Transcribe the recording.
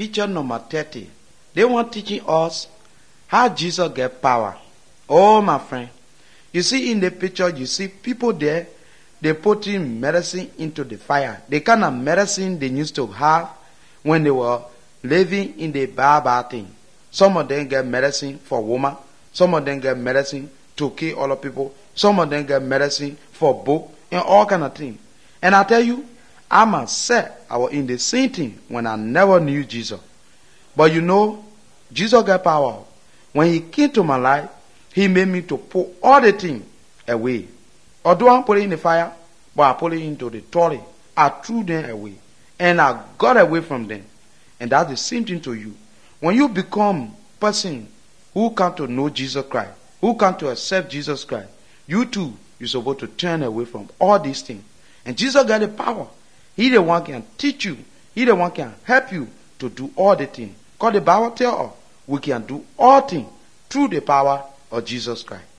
Picture number 30. They want teaching us how Jesus get power. Oh, my friend. You see in the picture, you see people there, they putting medicine into the fire. The kind of medicine they used to have when they were living in the bad thing. Some of them get medicine for woman. Some of them get medicine to kill other people. Some of them get medicine for book and all kind of things. And I tell you, I myself, I was in the same thing when I never knew Jesus. But you know, Jesus got power. When he came to my life, he made me to put all the things away. Although I put it in the fire, but I put it into the toilet. I threw them away. And I got away from them. And that's the same thing to you. When you become a person who come to know Jesus Christ, who come to accept Jesus Christ, you too, you're supposed to turn away from all these things. And Jesus got the power. He the one can teach you. He the one can help you to do all the things. Because the Bible tells us we can do all things through the power of Jesus Christ.